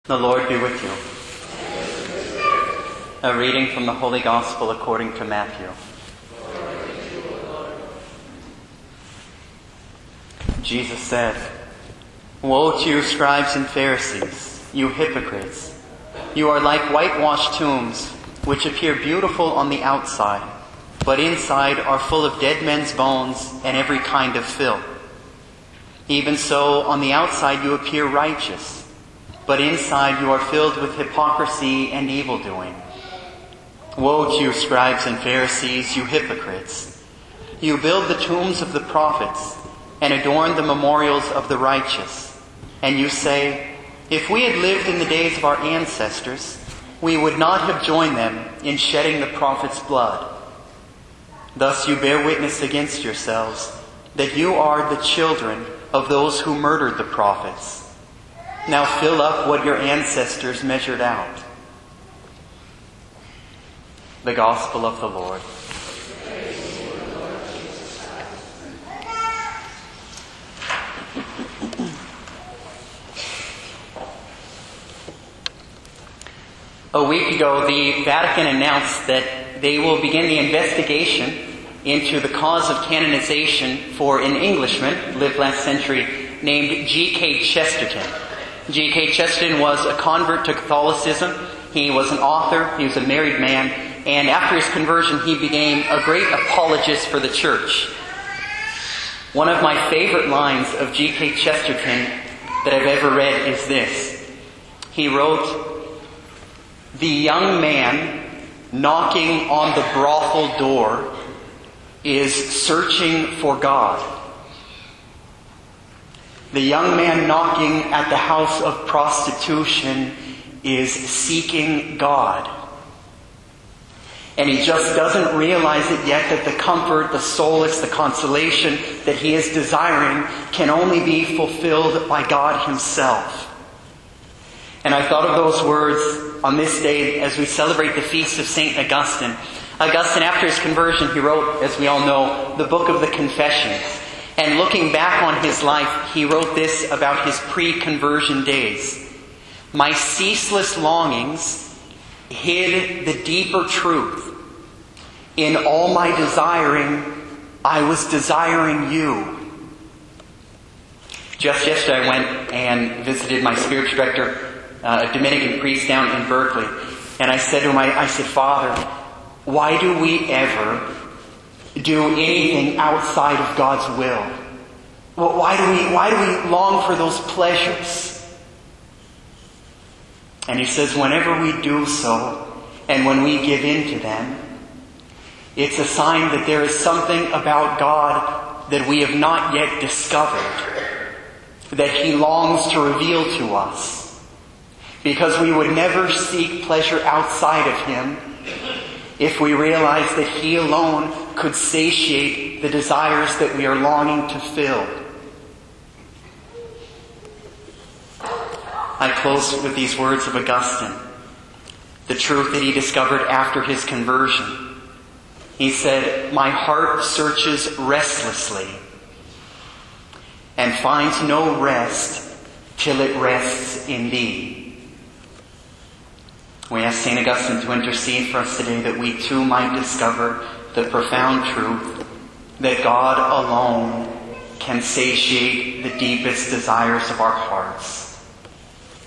The Lord be with you. A reading from the Holy Gospel according to Matthew. Jesus said, "Woe to you, scribes and Pharisees, you hypocrites! You are like whitewashed tombs, which appear beautiful on the outside, but inside are full of dead men's bones and every kind of filth. Even so, on the outside you appear righteous, but inside you are filled with hypocrisy and evildoing. Woe to you, scribes and Pharisees, you hypocrites! You build the tombs of the prophets and adorn the memorials of the righteous. And you say, if we had lived in the days of our ancestors, we would not have joined them in shedding the prophets' blood. Thus you bear witness against yourselves that you are the children of those who murdered the prophets. Now fill up what your ancestors measured out." The Gospel of the Lord. A week ago, the Vatican announced that they will begin the investigation into the cause of canonization for an Englishman, lived last century, named G.K. Chesterton. G.K. Chesterton was a convert to Catholicism. He was an author. He was a married man. And after his conversion, he became a great apologist for the church. One of my favorite lines of G.K. Chesterton that I've ever read is this. He wrote, "The young man knocking on the brothel door is searching for God. The young man knocking at the house of prostitution is seeking God. And he just doesn't realize it yet that the comfort, the solace, the consolation that he is desiring can only be fulfilled by God Himself." And I thought of those words on this day as we celebrate the feast of St. Augustine. Augustine, after his conversion, he wrote, as we all know, the book of the Confessions. And looking back on his life, he wrote this about his pre-conversion days. "My ceaseless longings hid the deeper truth. In all my desiring, I was desiring you." Just yesterday I went and visited my spiritual director, a Dominican priest down in Berkeley. And I said to him, I said, "Father, why do we ever do anything outside of God's will? Well, why do we long for those pleasures?" And he says, whenever we do so, and when we give in to them, it's a sign that there is something about God that we have not yet discovered, that He longs to reveal to us. Because we would never seek pleasure outside of Him if we realize that He alone could satiate the desires that we are longing to fill. I close with these words of Augustine, the truth that he discovered after his conversion. He said, "My heart searches restlessly and finds no rest till it rests in Thee." We ask St. Augustine to intercede for us today that we too might discover the profound truth that God alone can satiate the deepest desires of our hearts.